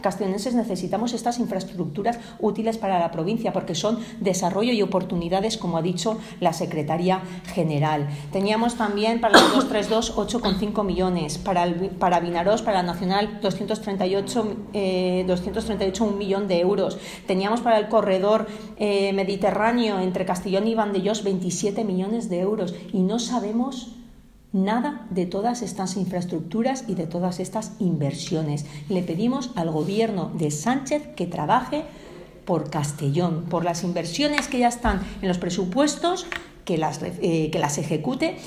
castellonenses necesitamos estas infraestructuras útiles para la provincia porque son desarrollo y oportunidades, como ha dicho la Secretaría General. Teníamos también para el 232 8,5 millones, para Vinarós, para la Nacional 238 1 millón de euros. Teníamos para el corredor mediterráneo entre Castellón y Vandellós 27 millones de euros y no sabemos nada de todas estas infraestructuras y de todas estas inversiones. Le pedimos al gobierno de Sánchez que trabaje por Castellón, por las inversiones que ya están en los presupuestos, que las ejecute